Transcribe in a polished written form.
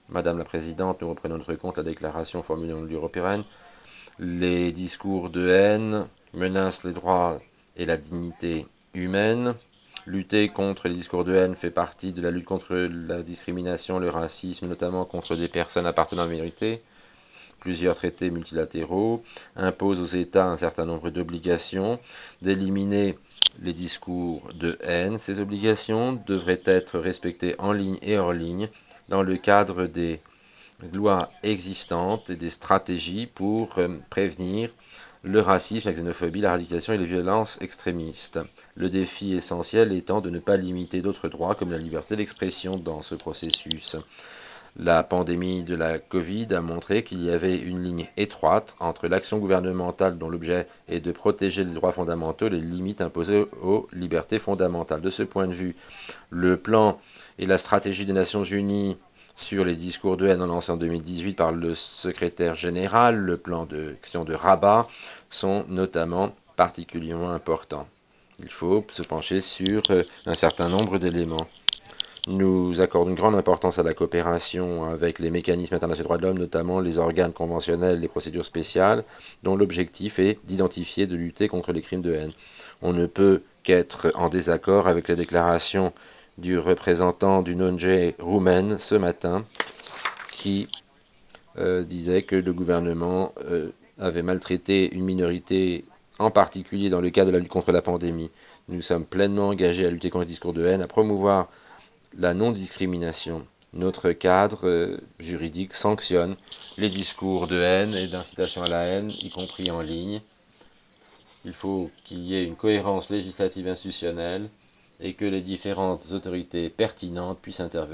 Madame la Présidente, nous reprenons notre compte la déclaration formulée au nom de l'Union européenne. Les discours de haine menacent les droits et la dignité humaine. Lutter contre les discours de haine fait partie de la lutte contre la discrimination, le racisme, notamment contre des personnes appartenant à la minorité. Plusieurs traités multilatéraux imposent aux États un certain nombre d'obligations d'éliminer les discours de haine. Ces obligations devraient être respectées en ligne et hors ligne dans le cadre des lois existantes et des stratégies pour prévenir le racisme, la xénophobie, la radicalisation et les violences extrémistes. Le défi essentiel étant de ne pas limiter d'autres droits comme la liberté d'expression dans ce processus. La pandémie de la Covid a montré qu'il y avait une ligne étroite entre l'action gouvernementale dont l'objet est de protéger les droits fondamentaux et les limites imposées aux libertés fondamentales. De ce point de vue, le plan et la stratégie des Nations Unies sur les discours de haine lancé en 2018 par le secrétaire général, le plan d'action de Rabat, sont notamment particulièrement importants. Il faut se pencher sur un certain nombre d'éléments. Nous accordons une grande importance à la coopération avec les mécanismes internationaux des droits de l'homme, notamment les organes conventionnels et les procédures spéciales, dont l'objectif est d'identifier et de lutter contre les crimes de haine. On ne peut qu'être en désaccord avec les déclarations du représentant d'une ONG roumaine ce matin qui disait que le gouvernement avait maltraité une minorité, en particulier dans le cadre de la lutte contre la pandémie. Nous sommes pleinement engagés à lutter contre les discours de haine, à promouvoir la non-discrimination. Notre cadre juridique sanctionne les discours de haine et d'incitation à la haine, y compris en ligne. Il faut qu'il y ait une cohérence législative institutionnelle et que les différentes autorités pertinentes puissent intervenir.